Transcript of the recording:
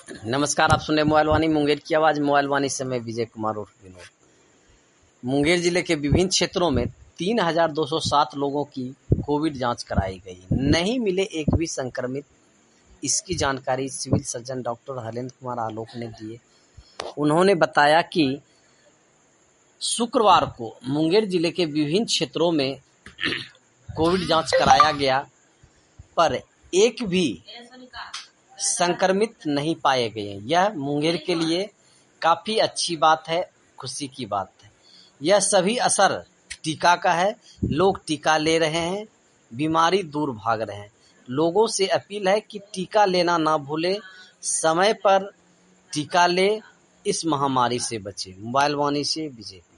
नमस्कार, आप सुन रहे मोबाइल वाणी मुंगेर की आवाज। मोबाइल वाणी से मैं विजय कुमार उर्फ विनोद। मुंगेर जिले के विभिन्न क्षेत्रों में 3,207 लोगों की कोविड जांच कराई गई। नहीं मिले एक भी संक्रमित। इसकी जानकारी civil surgeon doctor Harendra Kumar Alok ने दी। उन्होंने बताया कि शुक्रवार को मुंगेर जिले के विभिन्न क्षेत्रों में कोविड जांच कराया गया, पर एक भी संक्रमित नहीं पाए गए। यह मुंगेर के लिए काफी अच्छी बात है, खुशी की बात है। यह सभी असर टीका का है। लोग टीका ले रहे हैं, बीमारी दूर भाग रहे हैं। लोगों से अपील है कि टीका लेना ना भूले, समय पर टीका ले, इस महामारी से बचे। मोबाइल वाणी से विजय।